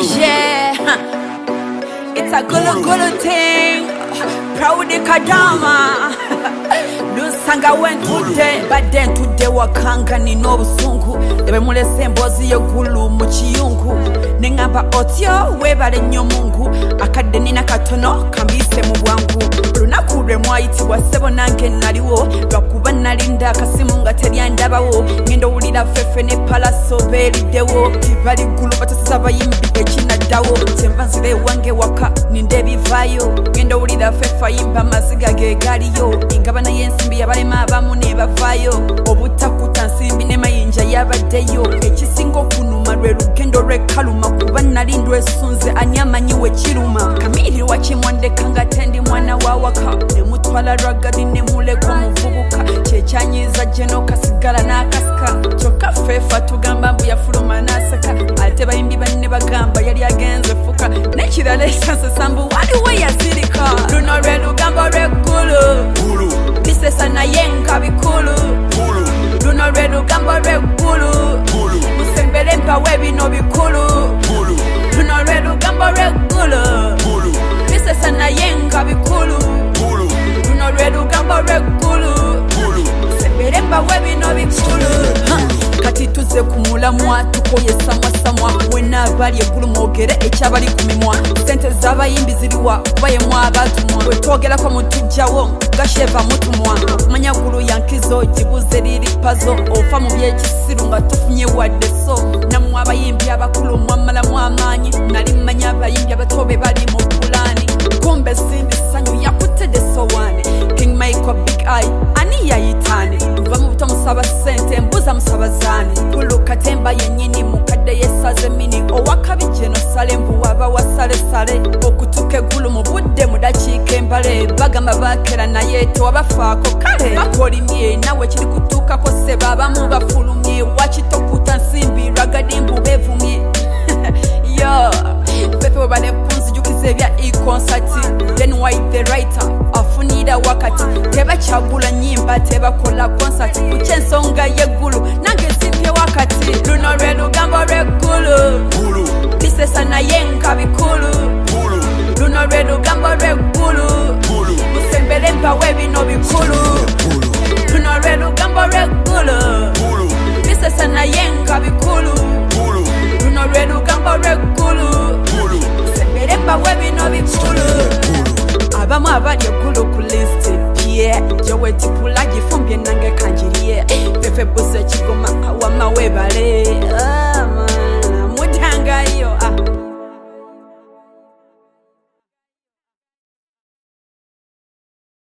Yeah, it's a good thing. Proud Kadama. Lusanga went today, but then today wakanga ni no busungu. Ebe mule sembozi yo gulu mu kiyungu. Nengamba otyo webale nnyo Mungu. Akadeni na katono kambise mu bwangu. Lunaku lwe mwayitibwa ssebo nange naliwo. Lwakuba nalinda akasimu nga teryandabawo. Ngendo wulira fefe ne palaso beeriddewo. Tibali gulu batasiza bayimbi ekinaddawo. Kyenva nzire wange waka ninde ebivaayo. Ngendo wulira fefe ayimba amaziga ge galiyo. Ingabana y'ensimbi yabalema abamu ne bavaayo. Obutakuta nsimbi ne mayinja yabaddeyo. Ekisinga okunuma lwe lugendo lw'ekkaluma kuba nalindwa essunze ani amanyi we kiruma. Kamiri wakimwandeka nga tendi mwana wa waka. Ne mutwala rwagadi ne muleka omuvubuka. Kyekyanyiza jeno kasigala n'akasika. Kyokka feefa tugamba mbu yafuluma n'aseka. Ate bayimbi banne bagamba yali agenze fuka. N'ekirala ekyansesa mbu waliwo yazirika. Luno lwe lugambo lw'eggulu. Bisesa naye nga bikulu. Luno lwe lugambo lw'eggulu. Musembere mpawe bino bikulu. Luno lwe lugambo lw'eggulu. Bisesa naye nga bikulu. Luno lwe lugambo lw'eggulu. Musembere mpawe bino bikulu. Kati tuze kumulamwa tukoyesa mwasamwa. Wena abali eggulu mwogere ekyabali ku mimwa. Sente z'abayimbi ziriwa kuba yemu abatumwa. Bwe twogerako mutujjawo gasheva mutumwa. Okumanya ggulu yankizo gibuze liri pazo. Ofa mu by'ekisiru nga tufunye wadde so. Nammwe abayimbi abakulu mwamalamu amaanyi. Nali mmanya abayimbi abato be bali mu pulaani. Kumbe simbi ssanyu yakutedde sowaani. King Michael Big Eye ani yayitaani. Nva mu buto musaba ssente mbuza musaba zaani. Ggulu Katemba yennyini mukadde yesaze mini. Owakabi jeno sale mbu waba wasale sale. Okutuka eggulu mu budde mu dakiika embale. Bagamba baakera naye tewabafaako kale. Bakolimye nawe kiri kutuukako sseba abamu bafulumye. Wakitokuta nsimbi rwagadi mbu beevumye. Yo, pepe weba ne kunzijukiza ebya e-concert. Then why the writer afunira wakati. Tebakyagula nnyimba tebakola concert. Kuki ensonga y'eggulu nange nsimpye wakati. Luno lwe lugambo lw'eggulu. Bisesa naye nga bikulu. Luno lwe lugambo lw'eggulu. Musembere mpawe bino bikulu. Luno lwe lugambo lw'eggulu. Bisesa naye nga bikulu. Luno lwe lugambo lw'eggulu. Musembere mpawe bino bikulu. Abamu abali eggulu ku list pye. Jowe tipula gifumbye nange kanjiriye. Fefe buse kigoma wama webale.